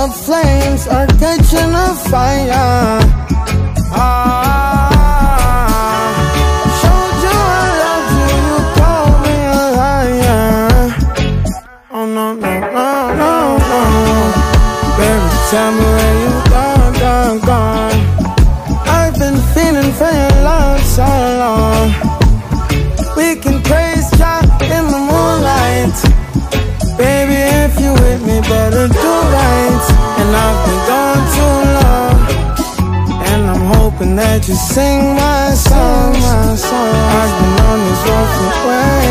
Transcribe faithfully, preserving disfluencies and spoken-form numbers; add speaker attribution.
Speaker 1: the flames are catching a fire. Ah, showed you I loved you, you called me a liar. Oh no, no, no, no, no. Baby, tell me where you gone, gone, gone. I've been feeling for your love so long. We can praise God in the moonlight. Baby, if you with me, better do right. And I've been gone too long, and I'm hoping that you sing my song, my song. I've been on this road for way